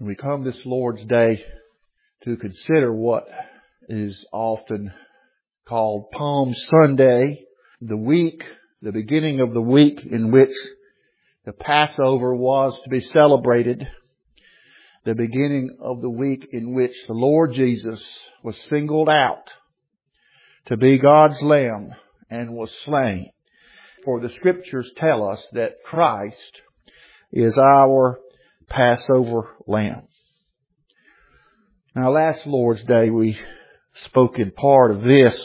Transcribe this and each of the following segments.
We come this Lord's Day to consider what is often called Palm Sunday, the beginning of the week in which the Passover was to be celebrated, the beginning of the week in which the Lord Jesus was singled out to be God's Lamb and was slain. For the Scriptures tell us that Christ is our Passover Lamb. Now, last Lord's Day we spoke in part of this,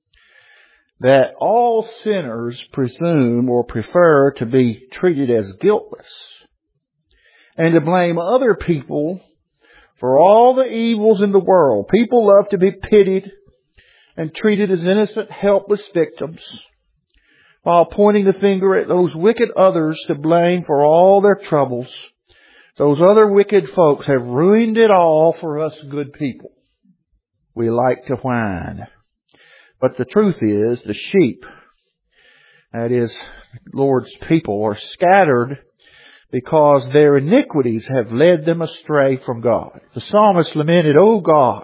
that all sinners presume or prefer to be treated as guiltless and to blame other people for all the evils in the world. People love to be pitied and treated as innocent, helpless victims, while pointing the finger at those wicked others to blame for all their troubles. Those other wicked folks have ruined it all for us good people. We like to whine. But the truth is, the sheep, that is, the Lord's people, are scattered because their iniquities have led them astray from God. The psalmist lamented, "O God,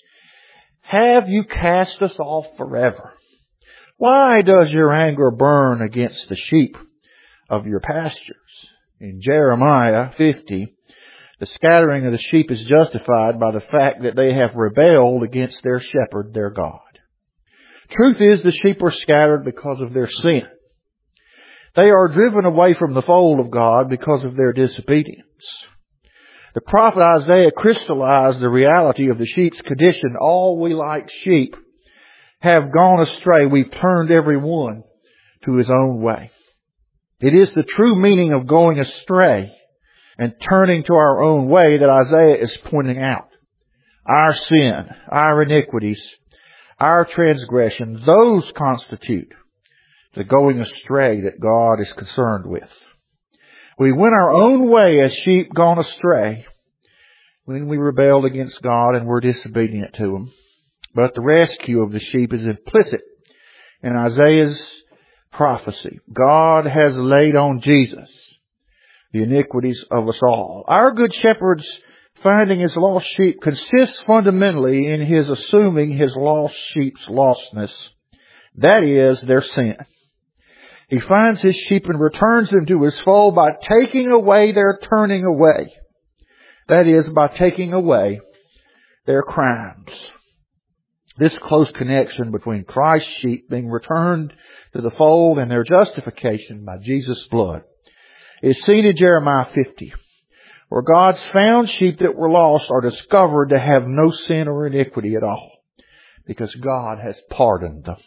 have you cast us off forever? Why does your anger burn against the sheep of your pastures?" In Jeremiah 50, the scattering of the sheep is justified by the fact that they have rebelled against their shepherd, their God. Truth is, the sheep are scattered because of their sin. They are driven away from the fold of God because of their disobedience. The prophet Isaiah crystallized the reality of the sheep's condition. All we like sheep have gone astray. We've turned every one to his own way. It is the true meaning of going astray and turning to our own way that Isaiah is pointing out. Our sin, our iniquities, our transgressions, those constitute the going astray that God is concerned with. We went our own way as sheep gone astray when we rebelled against God and were disobedient to Him. But the rescue of the sheep is implicit in Isaiah's prophecy. God has laid on Jesus the iniquities of us all. Our good shepherd's finding his lost sheep consists fundamentally in his assuming his lost sheep's lostness. That is, their sin. He finds his sheep and returns them to his fold by taking away their turning away. That is, by taking away their crimes. This close connection between Christ's sheep being returned to the fold and their justification by Jesus' blood is seen in Jeremiah 50, where God's found sheep that were lost are discovered to have no sin or iniquity at all, because God has pardoned them.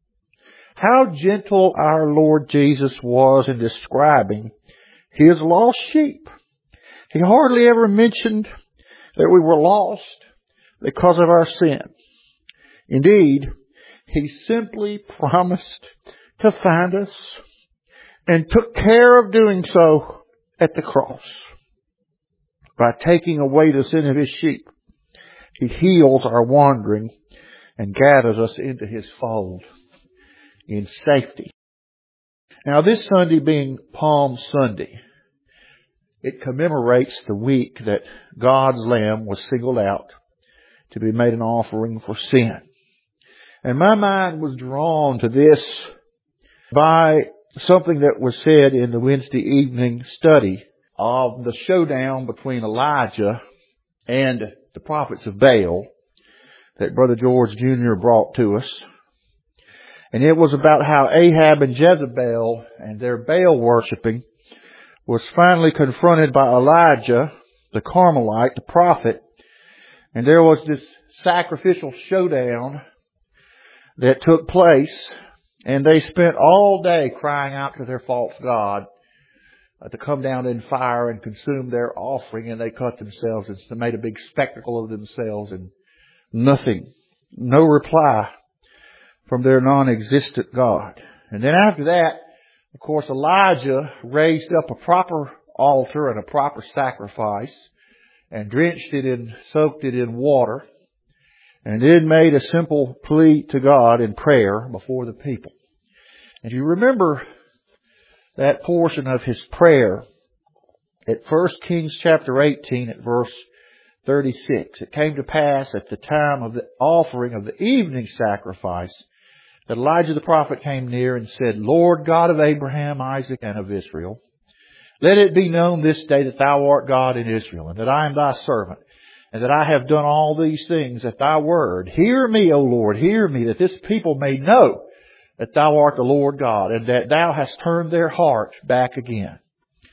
How gentle our Lord Jesus was in describing His lost sheep. He hardly ever mentioned that we were lost because of our sin. Indeed, He simply promised to find us and took care of doing so at the cross. By taking away the sin of His sheep, He heals our wandering and gathers us into His fold in safety. Now, this Sunday being Palm Sunday, it commemorates the week that God's Lamb was singled out to be made an offering for sin. And my mind was drawn to this by something that was said in the Wednesday evening study of the showdown between Elijah and the prophets of Baal that Brother George Jr. brought to us. And it was about how Ahab and Jezebel and their Baal worshiping was finally confronted by Elijah, the Carmelite, the prophet. And there was this sacrificial showdown that took place, and they spent all day crying out to their false god to come down in fire and consume their offering, and they cut themselves and made a big spectacle of themselves, and nothing, no reply from their non-existent God. And then after that, of course, Elijah raised up a proper altar and a proper sacrifice and drenched it and soaked it in water, and then made a simple plea to God in prayer before the people. And you remember that portion of his prayer At 1 Kings chapter 18 at verse 36, it came to pass at the time of the offering of the evening sacrifice that Elijah the prophet came near and said, Lord God of Abraham, Isaac, and of Israel, let it be known this day that thou art God in Israel, and that I am thy servant, and that I have done all these things at thy word. Hear me, O Lord, hear me, that this people may know that thou art the Lord God, and that thou hast turned their heart back again.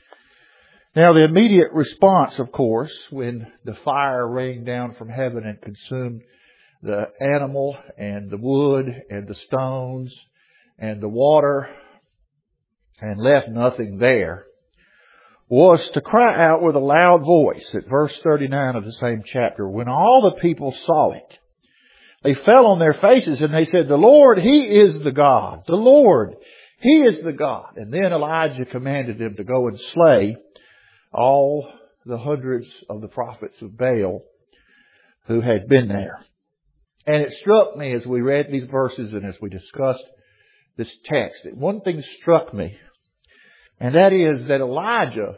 Now the immediate response, of course, when the fire rained down from heaven and consumed the animal and the wood and the stones and the water and left nothing there, was to cry out with a loud voice at verse 39 of the same chapter. When all the people saw it, they fell on their faces and they said, the Lord, He is the God. The Lord, He is the God. And then Elijah commanded them to go and slay all the hundreds of the prophets of Baal who had been there. And it struck me as we read these verses and as we discussed this text, that one thing struck me, and that is that Elijah,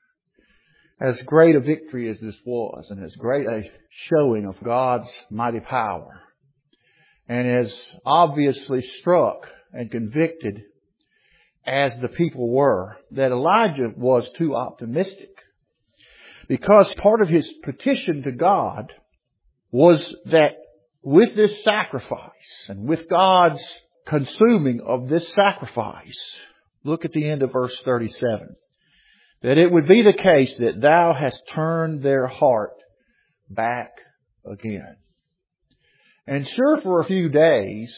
as great a victory as this was, and as great a showing of God's mighty power, and as obviously struck and convicted as the people were, that Elijah was too optimistic. Because part of his petition to God was that with this sacrifice and with God's consuming of this sacrifice, look at the end of verse 37. That it would be the case that thou hast turned their heart back again. And sure, for a few days,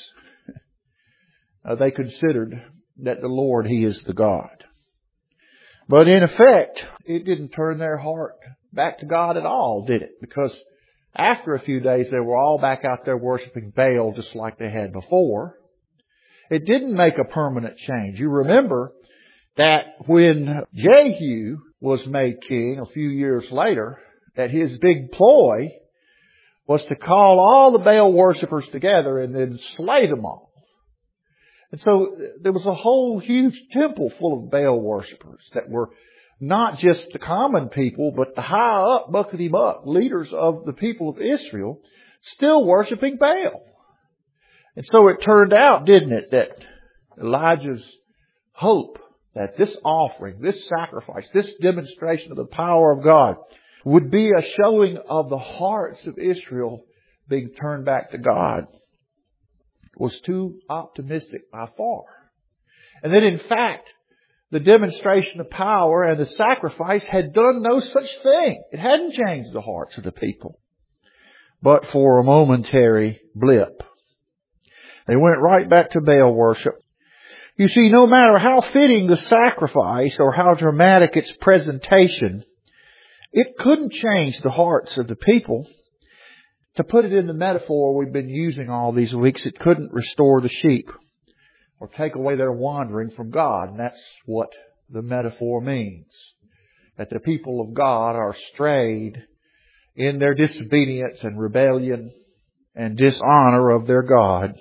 they considered that the Lord, He is the God. But in effect, it didn't turn their heart back to God at all, did it? Because after a few days, they were all back out there worshiping Baal just like they had before. It didn't make a permanent change. You remember that when Jehu was made king a few years later, that his big ploy was to call all the Baal worshippers together and then slay them all. And so there was a whole huge temple full of Baal worshippers that were not just the common people, but the high up, buckety-buck leaders of the people of Israel still worshiping Baal. And so it turned out, didn't it, that Elijah's hope that this offering, this sacrifice, this demonstration of the power of God would be a showing of the hearts of Israel being turned back to God, was too optimistic by far. And that in fact, the demonstration of power and the sacrifice had done no such thing. It hadn't changed the hearts of the people, but for a momentary blip. They went right back to Baal worship. You see, no matter how fitting the sacrifice or how dramatic its presentation, it couldn't change the hearts of the people. To put it in the metaphor we've been using all these weeks, it couldn't restore the sheep or take away their wandering from God. And that's what the metaphor means. That the people of God are strayed in their disobedience and rebellion and dishonor of their God.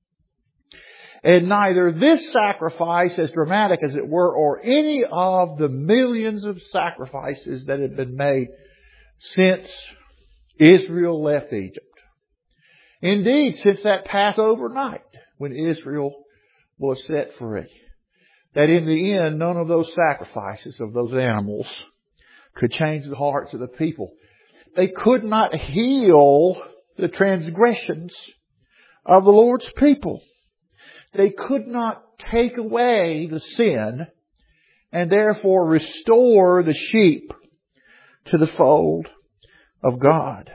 And neither this sacrifice, as dramatic as it were, or any of the millions of sacrifices that had been made since Israel left Egypt. Indeed, since that Passover night when Israel was set free. That in the end, none of those sacrifices of those animals could change the hearts of the people. They could not heal the transgressions of the Lord's people. They could not take away the sin and therefore restore the sheep to the fold of God.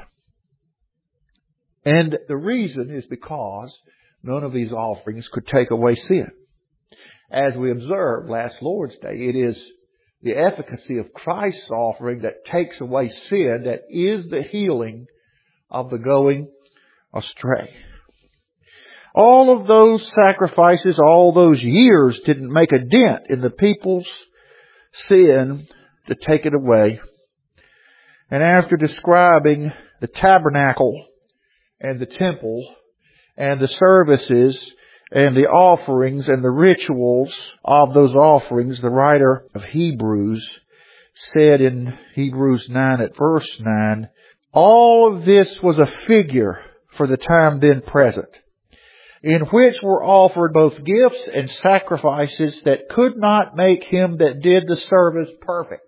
And the reason is because none of these offerings could take away sin. As we observed last Lord's Day, it is the efficacy of Christ's offering that takes away sin, that is the healing of the going astray. All of those sacrifices, all those years didn't make a dent in the people's sin to take it away. And after describing the tabernacle and the temple and the services and the offerings and the rituals of those offerings, the writer of Hebrews said in Hebrews 9 at verse 9, all of this was a figure for the time then present, in which were offered both gifts and sacrifices that could not make him that did the service perfect,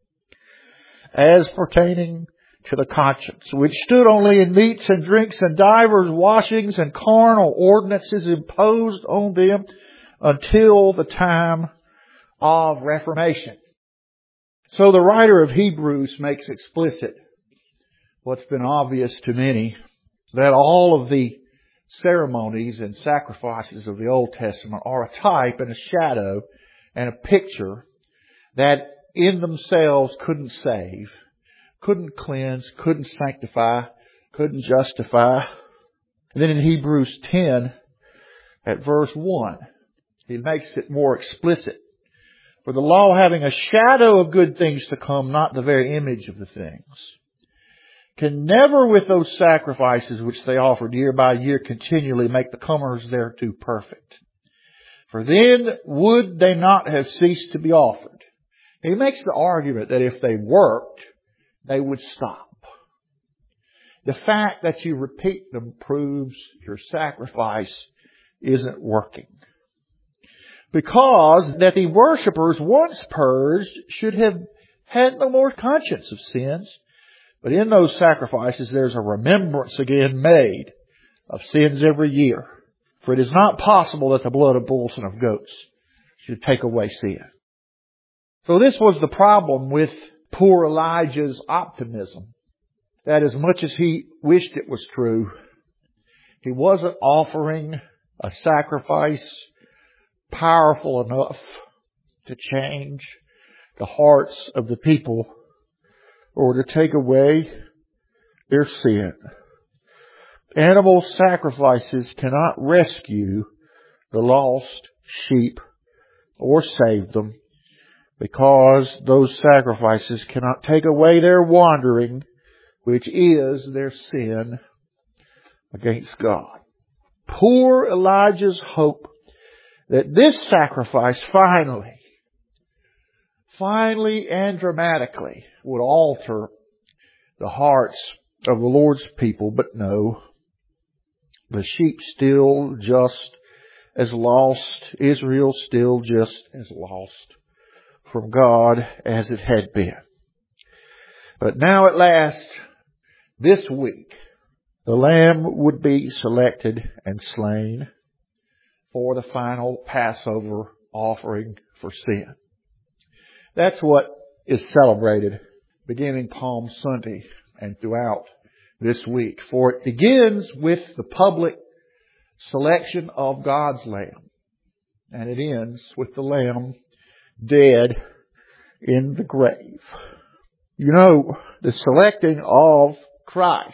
as pertaining to the conscience, which stood only in meats and drinks and divers washings and carnal ordinances imposed on them until the time of Reformation. So the writer of Hebrews makes explicit what's been obvious to many, that all of the ceremonies and sacrifices of the Old Testament are a type and a shadow and a picture that in themselves couldn't save, couldn't cleanse, couldn't sanctify, couldn't justify. And then in Hebrews 10 at verse 1, he makes it more explicit. For the law having a shadow of good things to come, not the very image of the things, can never with those sacrifices which they offered year by year continually make the comers thereto perfect. For then would they not have ceased to be offered. He makes the argument that if they worked, they would stop. The fact that you repeat them proves your sacrifice isn't working. Because that the worshippers once purged should have had no more conscience of sins. But in those sacrifices there's a remembrance again made of sins every year. For it is not possible that the blood of bulls and of goats should take away sin. So this was the problem with poor Elijah's optimism. That as much as he wished it was true, he wasn't offering a sacrifice powerful enough to change the hearts of the people or to take away their sin. Animal sacrifices cannot rescue the lost sheep or save them, because those sacrifices cannot take away their wandering, which is their sin against God. Poor Elijah's hope that this sacrifice finally and dramatically would alter the hearts of the Lord's people. But no, the sheep still just as lost, Israel still just as lost from God as it had been. But now at last, this week, the Lamb would be selected and slain for the final Passover offering for sin. That's what is celebrated beginning Palm Sunday and throughout this week. For it begins with the public selection of God's Lamb, and it ends with the Lamb dead in the grave. You know, the selecting of Christ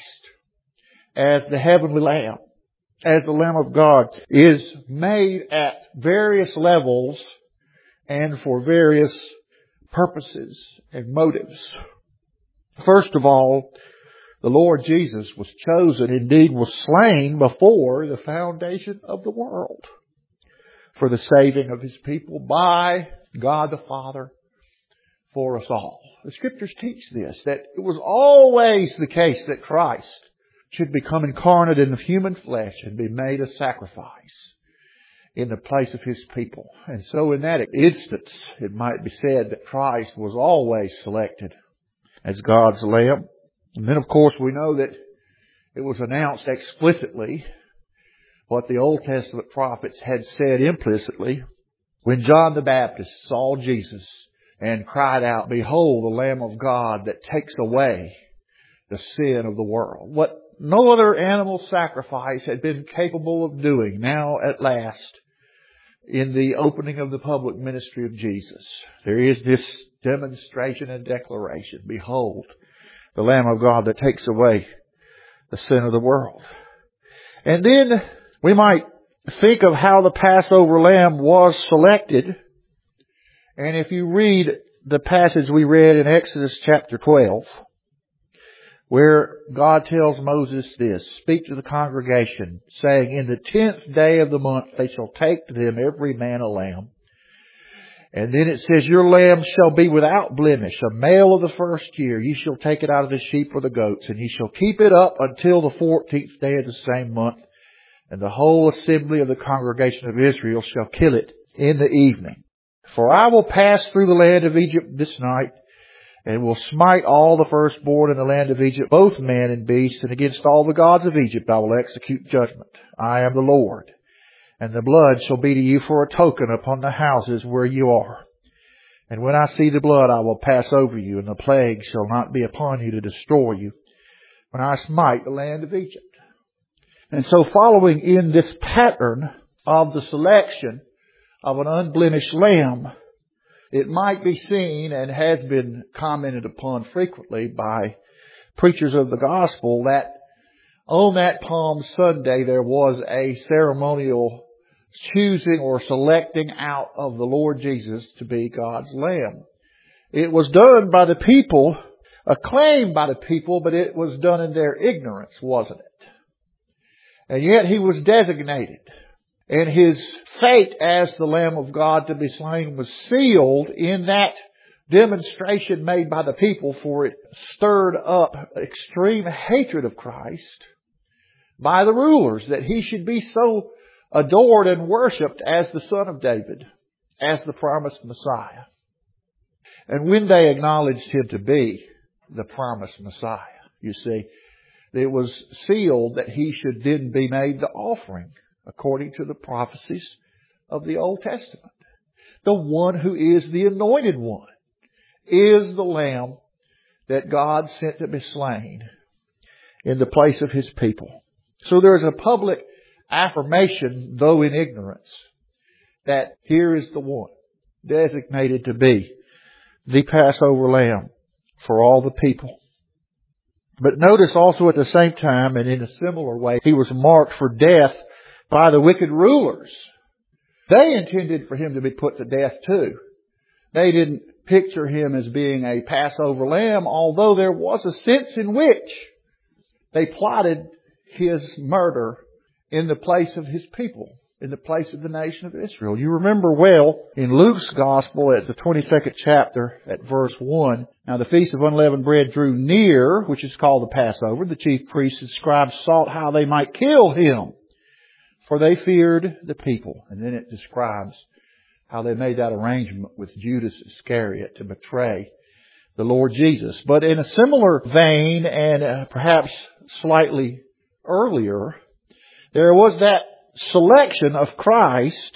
as the heavenly Lamb, as the Lamb of God, is made at various levels and for various purposes and motives. First of all, the Lord Jesus was chosen, indeed was slain before the foundation of the world for the saving of His people by God the Father for us all. The Scriptures teach this, that it was always the case that Christ should become incarnate in the human flesh and be made a sacrifice in the place of His people. And so in that instance, it might be said that Christ was always selected as God's Lamb. And then of course we know that it was announced explicitly what the Old Testament prophets had said implicitly when John the Baptist saw Jesus and cried out, "Behold, the Lamb of God that takes away the sin of the world." What no other animal sacrifice had been capable of doing, now at last, in the opening of the public ministry of Jesus, there is this demonstration and declaration: "Behold, the Lamb of God that takes away the sin of the world." And then we might think of how the Passover lamb was selected. And if you read the passage we read in Exodus chapter 12, where God tells Moses this: "Speak to the congregation, saying, in the 10th day of the month they shall take to them every man a lamb. And then it says, your lamb shall be without blemish, a male of the first year. Ye shall take it out of the sheep or the goats, and ye shall keep it up until the 14th day of the same month. And the whole assembly of the congregation of Israel shall kill it in the evening. For I will pass through the land of Egypt this night, and will smite all the firstborn in the land of Egypt, both man and beast, and against all the gods of Egypt I will execute judgment. I am the Lord. And the blood shall be to you for a token upon the houses where you are. And when I see the blood, I will pass over you, and the plague shall not be upon you to destroy you, when I smite the land of Egypt. And so following in this pattern of the selection of an unblemished lamb, it might be seen and has been commented upon frequently by preachers of the gospel that on that Palm Sunday there was a ceremonial choosing or selecting out of the Lord Jesus to be God's Lamb. It was done by the people, acclaimed by the people, but it was done in their ignorance, wasn't it? And yet He was designated. And His fate as the Lamb of God to be slain was sealed in that demonstration made by the people, for it stirred up extreme hatred of Christ by the rulers, that He should be so adored and worshipped as the Son of David, as the promised Messiah. And when they acknowledged Him to be the promised Messiah, you see, it was sealed that He should then be made the offering according to the prophecies of the Old Testament. The one who is the anointed one is the Lamb that God sent to be slain in the place of His people. So there's a public affirmation, though in ignorance, that here is the one designated to be the Passover Lamb for all the people. But notice also at the same time, and in a similar way, He was marked for death by the wicked rulers. They intended for Him to be put to death too. They didn't picture Him as being a Passover lamb, although there was a sense in which they plotted His murder in the place of His people, in the place of the nation of Israel. You remember well in Luke's Gospel at the 22nd chapter at verse 1, now the feast of unleavened bread drew near, which is called the Passover. The chief priests and scribes sought how they might kill Him, for they feared the people. And then it describes how they made that arrangement with Judas Iscariot to betray the Lord Jesus. But in a similar vein, and perhaps slightly earlier, there was that selection of Christ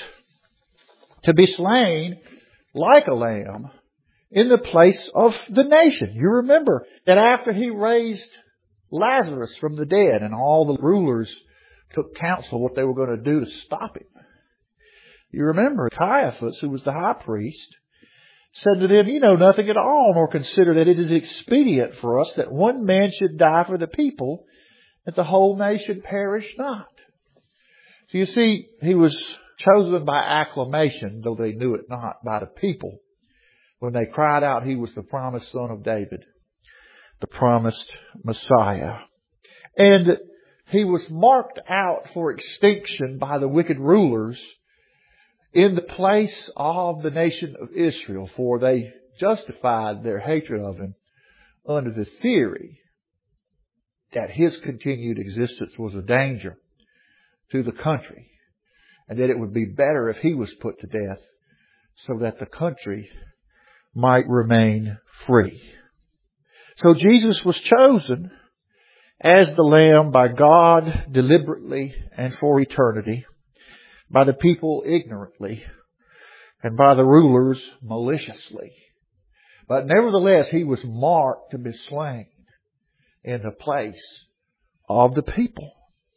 to be slain like a lamb in the place of the nation. You remember that after He raised Lazarus from the dead and all the rulers took counsel what they were going to do to stop Him. You remember Caiaphas, who was the high priest, said to them, "You know nothing at all, nor consider that it is expedient for us that one man should die for the people, that the whole nation perish not." So you see, He was chosen by acclamation, though they knew it not, by the people, when they cried out He was the promised Son of David, the promised Messiah. And He was marked out for extinction by the wicked rulers in the place of the nation of Israel, for they justified their hatred of Him under the theory that His continued existence was a danger to the country, and that it would be better if He was put to death so that the country might remain free. So Jesus was chosen as the Lamb by God deliberately and for eternity, by the people ignorantly, and by the rulers maliciously. But nevertheless, He was marked to be slain in the place of the people.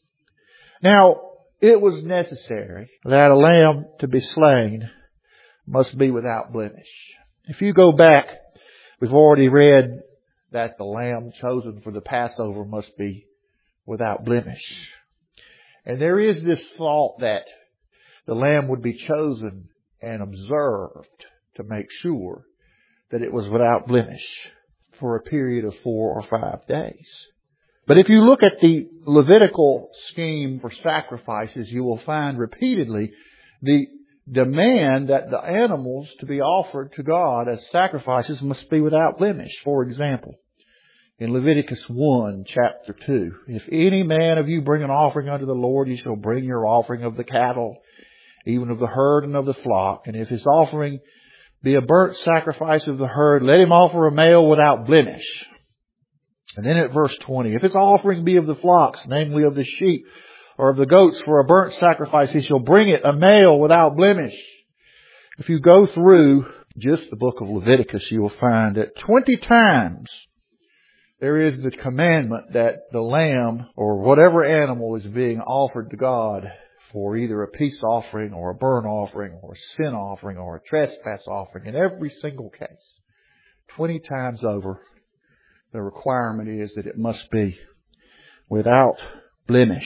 Now, it was necessary that a lamb to be slain must be without blemish. If you go back, we've already read that the lamb chosen for the Passover must be without blemish. And there is this thought that the lamb would be chosen and observed to make sure that it was without blemish for a period of 4 or 5 days. But if you look at the Levitical scheme for sacrifices, you will find repeatedly the demand that the animals to be offered to God as sacrifices must be without blemish. For example, in Leviticus 1, chapter 2, if any man of you bring an offering unto the Lord, you shall bring your offering of the cattle, even of the herd and of the flock. And if his offering be a burnt sacrifice of the herd, let him offer a male without blemish. And then at verse 20, if his offering be of the flocks, namely of the sheep or of the goats for a burnt sacrifice, he shall bring it a male without blemish. If you go through just the book of Leviticus, you will find that 20 times there is the commandment that the lamb or whatever animal is being offered to God for either a peace offering or a burnt offering or a sin offering or a trespass offering. In every single case, 20 times over, the requirement is that it must be without blemish.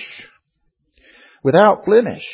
Without blemish.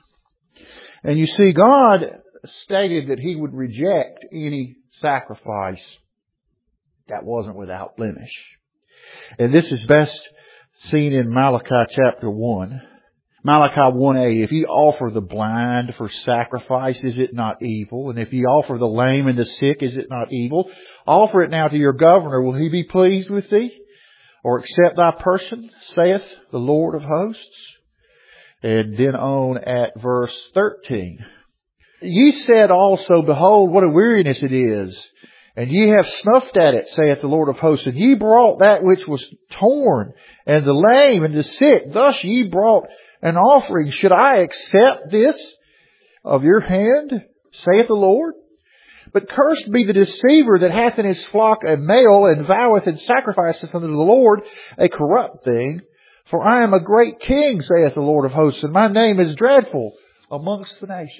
And you see, God stated that He would reject any sacrifice that wasn't without blemish. And this is best seen in Malachi chapter 1. Malachi 1a, if ye offer the blind for sacrifice, is it not evil? And if ye offer the lame and the sick, is it not evil? Offer it now to your governor. Will he be pleased with thee? Or accept thy person, saith the Lord of hosts? And then on at verse 13. Ye said also, behold, what a weariness it is. And ye have snuffed at it, saith the Lord of hosts. And ye brought that which was torn, and the lame, and the sick. Thus ye brought an offering. Should I accept this of your hand, saith the Lord? But cursed be the deceiver that hath in his flock a male, and voweth and sacrificeth unto the Lord a corrupt thing. For I am a great king, saith the Lord of hosts, and my name is dreadful amongst the nations.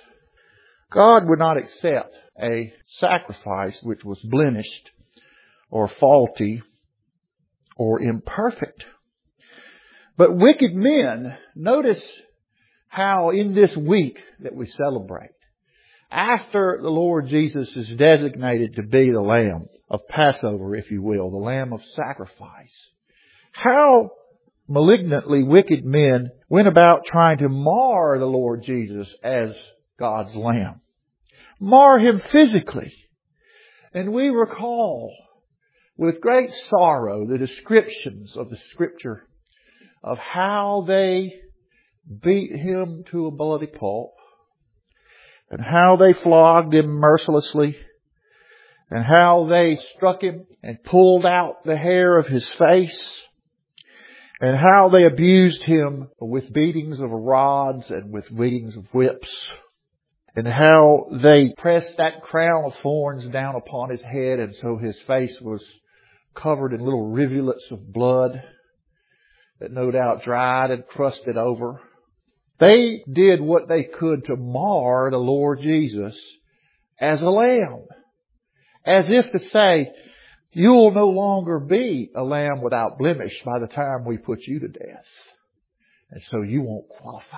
God would not accept a sacrifice which was blemished or faulty or imperfect. But wicked men, notice how in this week that we celebrate, after the Lord Jesus is designated to be the Lamb of Passover, if you will, the Lamb of sacrifice, how malignantly wicked men went about trying to mar the Lord Jesus as God's Lamb. Mar Him physically. And we recall with great sorrow the descriptions of the Scripture of how they beat Him to a bloody pulp, and how they flogged Him mercilessly, and how they struck Him and pulled out the hair of His face, and how they abused Him with beatings of rods and with beatings of whips, and how they pressed that crown of thorns down upon His head, and so His face was covered in little rivulets of blood that no doubt dried and crusted over. They did what they could to mar the Lord Jesus as a lamb, as if to say, you'll no longer be a lamb without blemish by the time we put you to death, and so you won't qualify.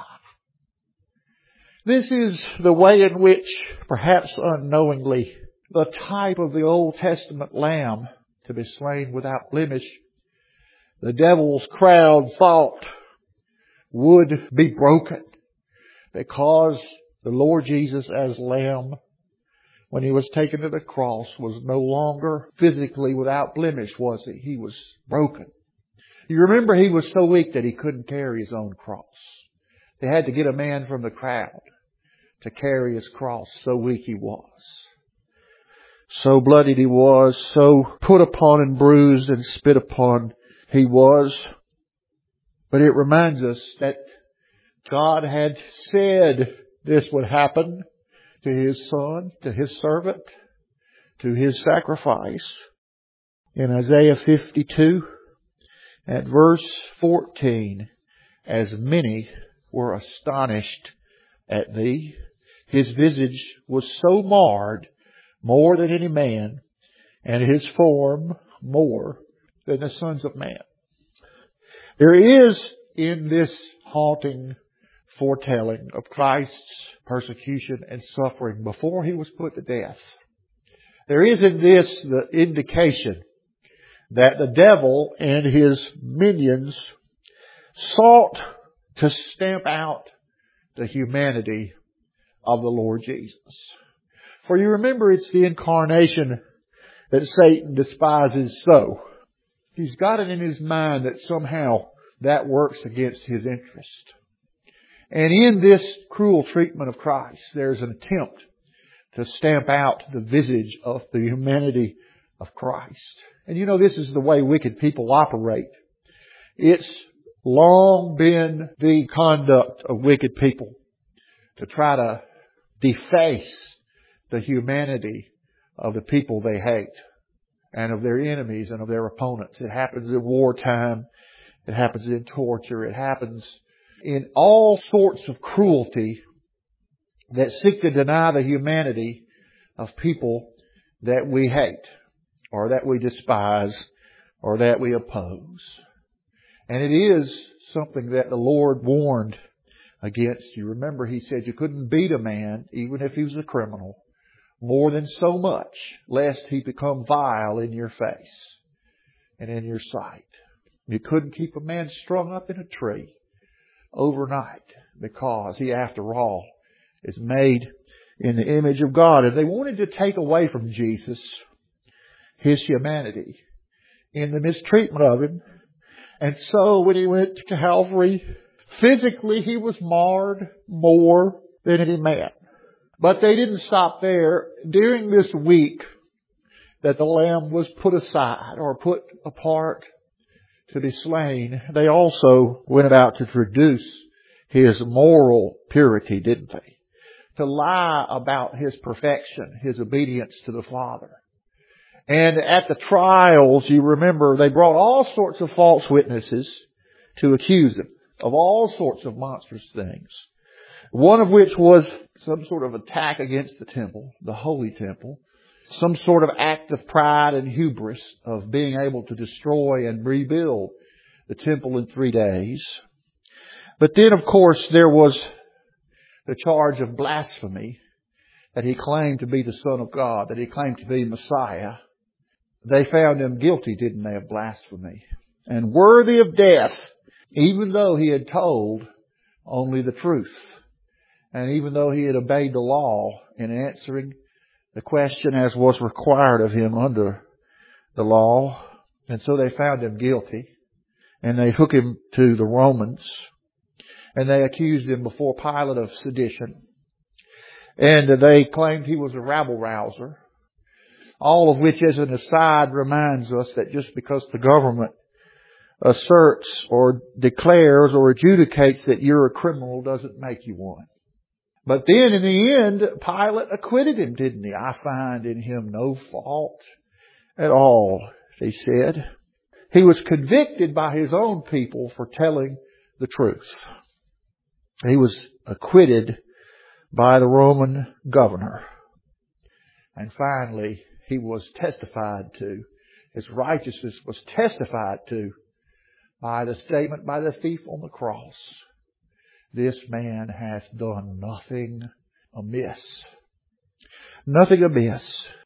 This is the way in which, perhaps unknowingly, the type of the Old Testament lamb to be slain without blemish, the devil's crowd thought would be broken, because the Lord Jesus as Lamb, when He was taken to the cross, was no longer physically without blemish, was He? He was broken. You remember He was so weak that He couldn't carry His own cross. They had to get a man from the crowd to carry His cross. So weak He was. So bloodied He was. So put upon and bruised and spit upon He was. But it reminds us that God had said this would happen to His Son, to His servant, to His sacrifice. In Isaiah 52, at verse 14, as many were astonished at Thee, His visage was so marred, more than any man, and His form more than the sons of man. There is in this haunting foretelling of Christ's persecution and suffering before He was put to death, there is in this the indication that the devil and his minions sought to stamp out the humanity of the Lord Jesus. For you remember, it's the incarnation that Satan despises so. He's got it in his mind that somehow that works against his interest. And in this cruel treatment of Christ, there's an attempt to stamp out the visage of the humanity of Christ. And you know, this is the way wicked people operate. It's long been the conduct of wicked people to try to deface the humanity of the people they hate and of their enemies and of their opponents. It happens in wartime. It happens in torture. It happens in all sorts of cruelty that seek to deny the humanity of people that we hate or that we despise or that we oppose. And it is something that the Lord warned against. You remember, He said you couldn't beat a man, even if he was a criminal, more than so much, lest he become vile in your face and in your sight. You couldn't keep a man strung up in a tree overnight, because he, after all, is made in the image of God. And they wanted to take away from Jesus His humanity in the mistreatment of Him. And so when He went to Calvary, physically He was marred more than any man. But they didn't stop there. During this week that the Lamb was put aside or put apart to be slain, they also went about to produce His moral purity, didn't they? To lie about His perfection, His obedience to the Father. And at the trials, you remember, they brought all sorts of false witnesses to accuse Him of all sorts of monstrous things. One of which was some sort of attack against the temple, the holy temple. Some sort of act of pride and hubris of being able to destroy and rebuild the temple in 3 days. But then, of course, there was the charge of blasphemy, that He claimed to be the Son of God, that He claimed to be Messiah. They found Him guilty, didn't they, of blasphemy, and worthy of death, even though He had told only the truth, and even though He had obeyed the law in answering the question as was required of Him under the law. And so they found Him guilty, and they took Him to the Romans, and they accused Him before Pilate of sedition, and they claimed He was a rabble-rouser. All of which, as an aside, reminds us that just because the government asserts or declares or adjudicates that you're a criminal doesn't make you one. But then in the end, Pilate acquitted Him, didn't he? I find in Him no fault at all, they said. He was convicted by His own people for telling the truth. He was acquitted by the Roman governor. And finally, He was testified to. His righteousness was testified to by the statement by the thief on the cross. This man hath done nothing amiss. Nothing amiss.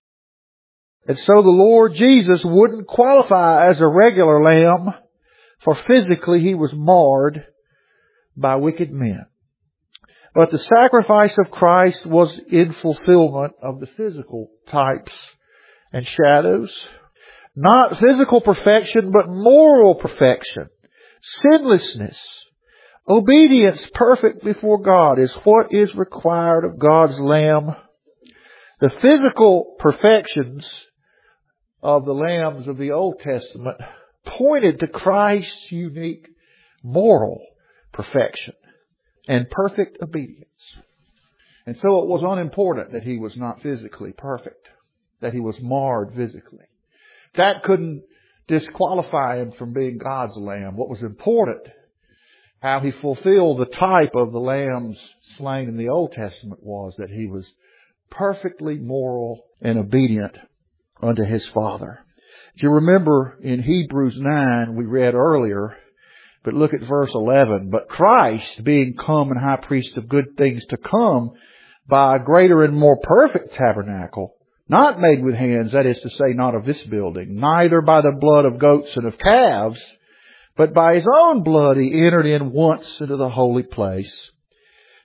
And so the Lord Jesus wouldn't qualify as a regular lamb, for physically He was marred by wicked men. But the sacrifice of Christ was in fulfillment of the physical types and shadows. Not physical perfection, but moral perfection. Sinlessness. Obedience perfect before God is what is required of God's Lamb. The physical perfections of the lambs of the Old Testament pointed to Christ's unique moral perfection and perfect obedience. And so it was unimportant that He was not physically perfect, that He was marred physically. That couldn't disqualify Him from being God's Lamb. What was important, how He fulfilled the type of the lambs slain in the Old Testament, was that He was perfectly moral and obedient unto His Father. If you remember in Hebrews 9, we read earlier, but look at verse 11. But Christ, being come and high priest of good things to come, by a greater and more perfect tabernacle, not made with hands, that is to say, not of this building, neither by the blood of goats and of calves, but by His own blood He entered in once into the holy place,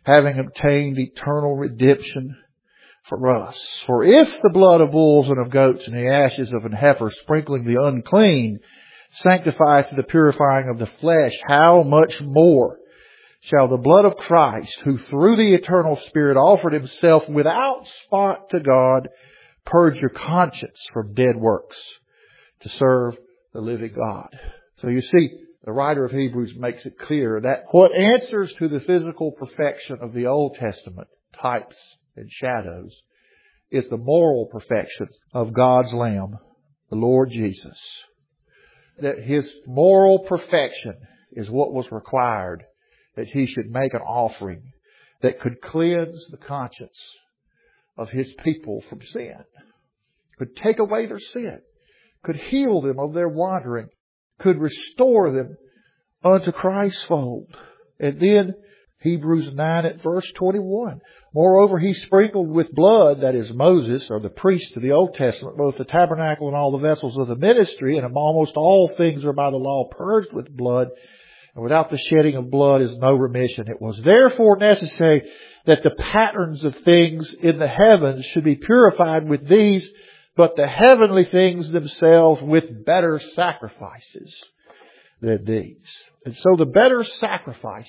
having obtained eternal redemption for us. For if the blood of bulls and of goats and the ashes of an heifer sprinkling the unclean sanctifieth to the purifying of the flesh, how much more shall the blood of Christ, who through the eternal Spirit offered Himself without spot to God, purge your conscience from dead works to serve the living God. So you see, the writer of Hebrews makes it clear that what answers to the physical perfection of the Old Testament, types and shadows, is the moral perfection of God's Lamb, the Lord Jesus. That His moral perfection is what was required, that He should make an offering that could cleanse the conscience of His people from sin, could take away their sin, could heal them of their wandering, could restore them unto Christ's fold. And then Hebrews 9 at verse 21. Moreover, He sprinkled with blood, that is Moses, or the priest of the Old Testament, both the tabernacle and all the vessels of the ministry, and almost all things are by the law purged with blood, and without the shedding of blood is no remission. It was therefore necessary that the patterns of things in the heavens should be purified with these, but the heavenly things themselves with better sacrifices than these. And so the better sacrifice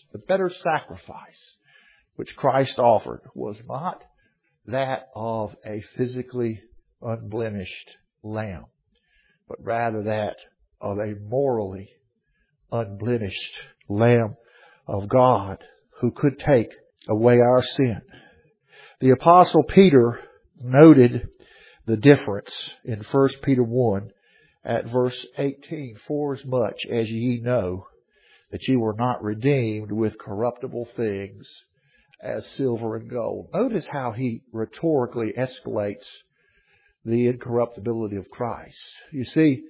which Christ offered was not that of a physically unblemished lamb, but rather that of a morally unblemished Lamb of God who could take away our sin. The Apostle Peter noted the difference in 1 Peter 1 at verse 18. For as much as ye know that ye were not redeemed with corruptible things as silver and gold. Notice how he rhetorically escalates the incorruptibility of Christ. You see,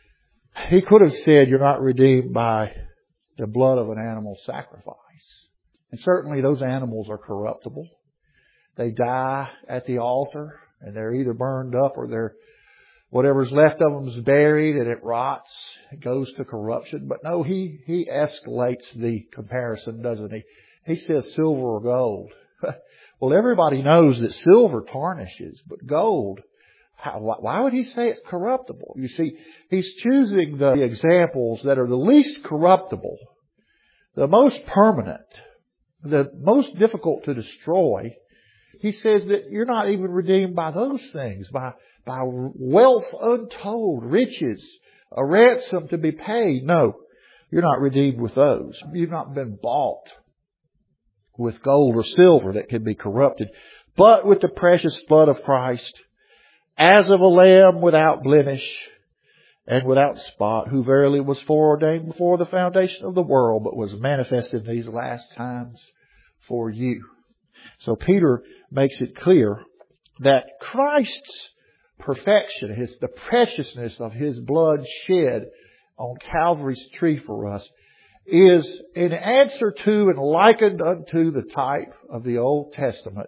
he could have said you're not redeemed by the blood of an animal sacrifice. And certainly those animals are corruptible. They die at the altar and they're either burned up or whatever's left of them is buried and it rots. It goes to corruption. But no, he escalates the comparison, doesn't he? He says silver or gold. Well, everybody knows that silver tarnishes, but gold, why would he say it's corruptible? You see, he's choosing the examples that are the least corruptible, the most permanent, the most difficult to destroy. He says that you're not even redeemed by those things, by wealth untold, riches, a ransom to be paid. No, you're not redeemed with those. You've not been bought with gold or silver that can be corrupted, but with the precious blood of Christ, as of a lamb without blemish and without spot, who verily was foreordained before the foundation of the world, but was manifested in these last times for you. So Peter makes it clear that Christ's perfection, the preciousness of His blood shed on Calvary's tree for us, is in answer to and likened unto the type of the Old Testament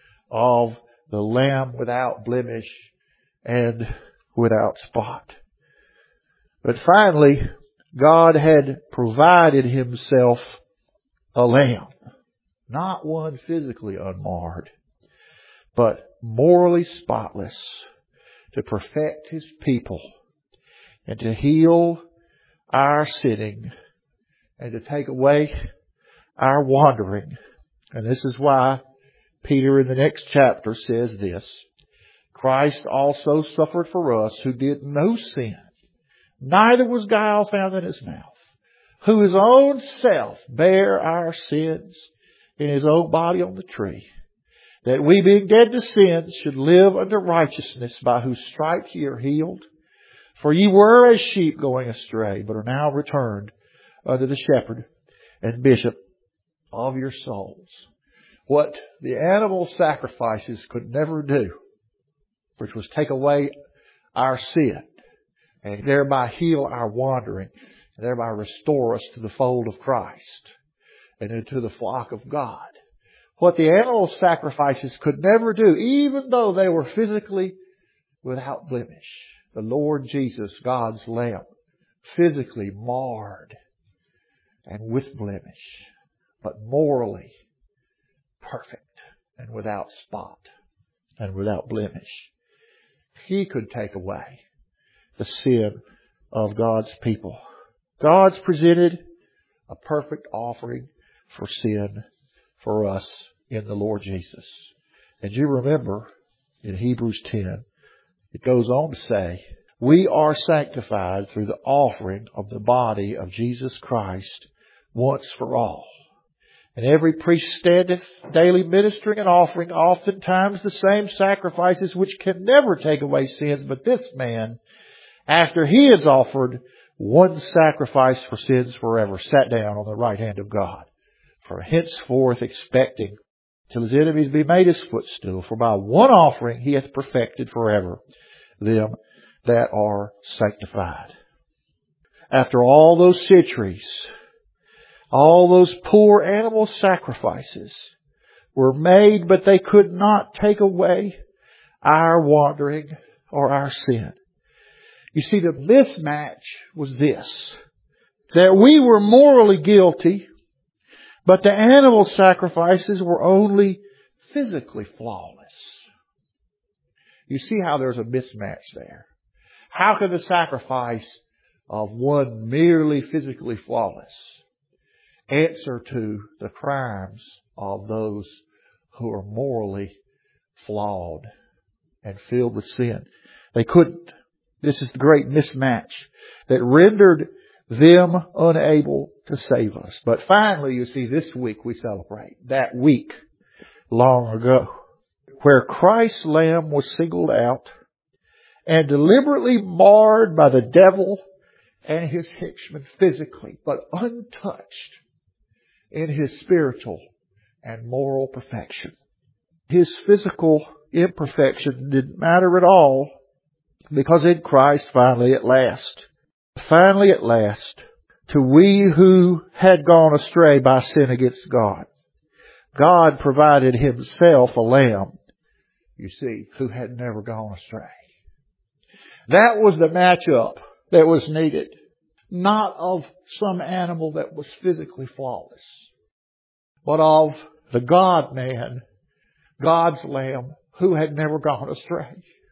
of the Lamb without blemish and without spot. But finally, God had provided Himself a lamb, not one physically unmarred, but morally spotless, to perfect His people and to heal our sinning and to take away our wandering. And this is why Peter in the next chapter says this: Christ also suffered for us who did no sin, neither was guile found in His mouth, who His own self bare our sins in His own body on the tree, that we being dead to sins should live unto righteousness, by whose stripes ye are healed. For ye were as sheep going astray, but are now returned unto the shepherd and bishop of your souls. What the animal sacrifices could never do, which was take away our sin and thereby heal our wandering, and thereby restore us to the fold of Christ and into the flock of God. What the animal sacrifices could never do, even though they were physically without blemish, the Lord Jesus, God's Lamb, physically marred and with blemish, but morally perfect and without spot and without blemish. He could take away the sin of God's people. God's presented a perfect offering for sin for us in the Lord Jesus. And you remember in Hebrews 10, it goes on to say, we are sanctified through the offering of the body of Jesus Christ once for all. And every priest standeth daily ministering and offering oftentimes the same sacrifices which can never take away sins. But this man, after he has offered one sacrifice for sins forever, sat down on the right hand of God, for henceforth expecting till his enemies be made his footstool. For by one offering he hath perfected forever them that are sanctified. After all those centuries, all those poor animal sacrifices were made, but they could not take away our wandering or our sin. You see, the mismatch was this, that we were morally guilty, but the animal sacrifices were only physically flawless. You see how there's a mismatch there. How can the sacrifice of one merely physically flawless answer to the crimes of those who are morally flawed and filled with sin? They couldn't. This is the great mismatch that rendered them unable to save us. But finally, you see, this week we celebrate that week long ago where Christ's Lamb was singled out and deliberately marred by the devil and his henchmen physically, but untouched in his spiritual and moral perfection. His physical imperfection didn't matter at all, because in Christ, finally at last, to we who had gone astray by sin against God, God provided Himself a lamb, you see, who had never gone astray. That was the matchup that was needed. Not of some animal that was physically flawless, but of the God-man, God's Lamb, who had never gone astray.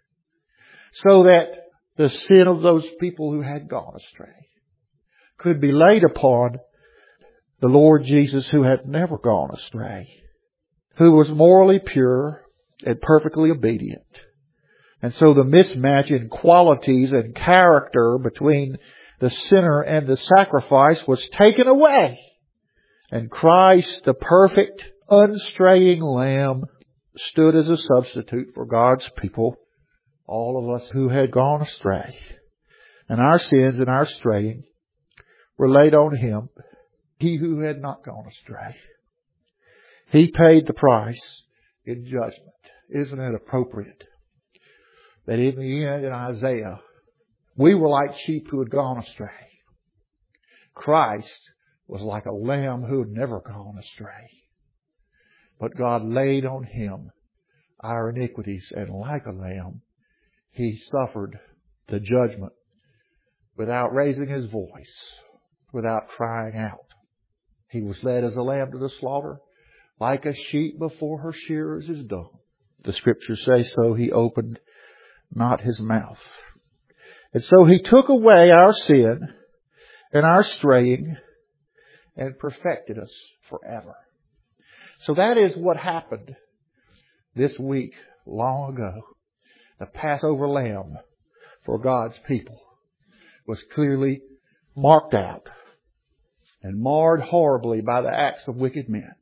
So that the sin of those people who had gone astray could be laid upon the Lord Jesus, who had never gone astray, who was morally pure and perfectly obedient. And so the mismatch in qualities and character between the sinner and the sacrifice was taken away. And Christ, the perfect, unstraying Lamb, stood as a substitute for God's people, all of us who had gone astray. And our sins and our straying were laid on Him, He who had not gone astray. He paid the price in judgment. Isn't it appropriate that in the end, in Isaiah, we were like sheep who had gone astray. Christ was like a lamb who had never gone astray. But God laid on Him our iniquities, and like a lamb, He suffered the judgment without raising His voice, without crying out. He was led as a lamb to the slaughter, like a sheep before her shearers is dumb. The Scriptures say so. He opened not His mouth. And so He took away our sin and our straying and perfected us forever. So that is what happened this week, long ago. The Passover lamb for God's people was clearly marked out and marred horribly by the acts of wicked men.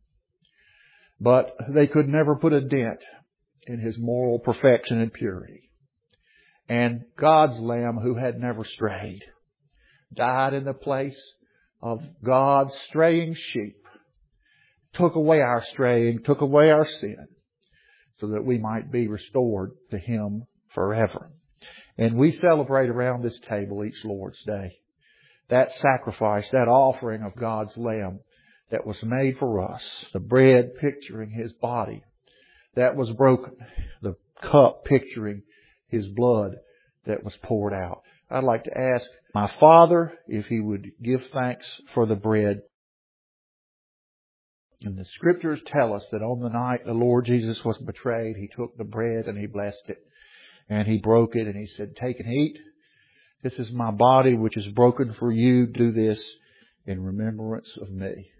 But they could never put a dent in His moral perfection and purity. And God's Lamb, who had never strayed, died in the place of God's straying sheep, took away our straying, took away our sin, so that we might be restored to Him forever. And we celebrate around this table each Lord's Day that sacrifice, that offering of God's Lamb that was made for us, the bread picturing His body that was broken, the cup picturing His blood that was poured out. I'd like to ask my Father if He would give thanks for the bread. And the Scriptures tell us that on the night the Lord Jesus was betrayed, He took the bread and He blessed it. And He broke it and He said, "Take and eat. This is my body which is broken for you. Do this in remembrance of me."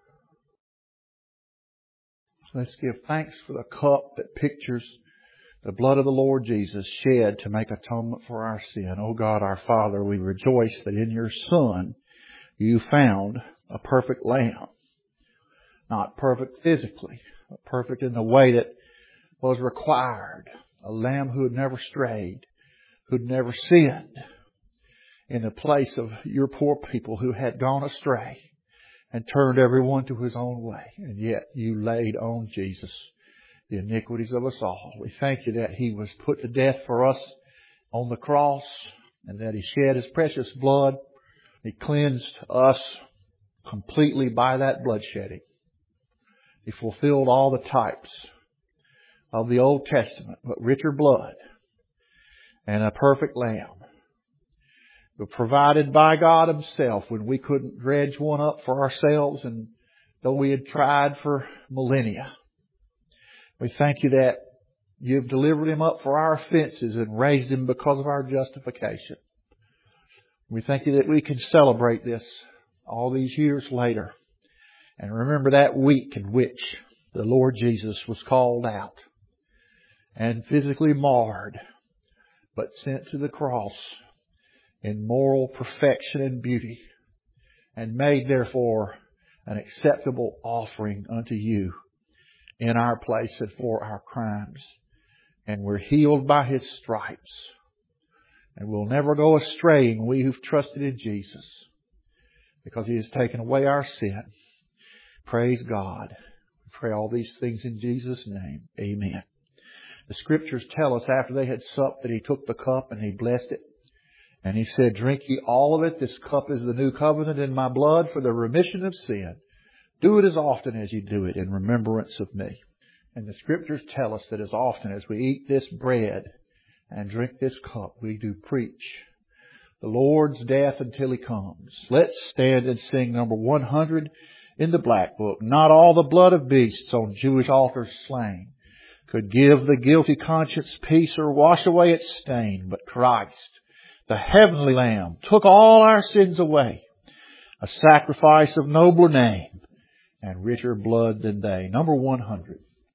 Let's give thanks for the cup that pictures the blood of the Lord Jesus shed to make atonement for our sin. Oh God, our Father, we rejoice that in your Son you found a perfect Lamb. Not perfect physically, but perfect in the way that was required. A Lamb who had never strayed, who had never sinned, in the place of your poor people who had gone astray and turned everyone to his own way. And yet you laid on Jesus the iniquities of us all. We thank you that He was put to death for us on the cross and that He shed His precious blood. He cleansed us completely by that bloodshedding. He fulfilled all the types of the Old Testament, but richer blood and a perfect Lamb. But provided by God Himself when we couldn't dredge one up for ourselves, and though we had tried for millennia. We thank you that you've delivered Him up for our offenses and raised Him because of our justification. We thank you that we can celebrate this all these years later and remember that week in which the Lord Jesus was called out and physically marred, but sent to the cross in moral perfection and beauty, and made therefore an acceptable offering unto you in our place and for our crimes. And we're healed by His stripes. And we'll never go astray, we who've trusted in Jesus, because He has taken away our sin. Praise God. We pray all these things in Jesus' name. Amen. The Scriptures tell us after they had supped that He took the cup and He blessed it. And He said, "Drink ye all of it. This cup is the new covenant in my blood for the remission of sin. Do it as often as you do it in remembrance of me." And the Scriptures tell us that as often as we eat this bread and drink this cup, we do preach the Lord's death until He comes. Let's stand and sing number 100 in the Black Book. Not all the blood of beasts on Jewish altars slain could give the guilty conscience peace or wash away its stain, but Christ, the heavenly Lamb, took all our sins away, a sacrifice of nobler name and richer blood than they. Number 100.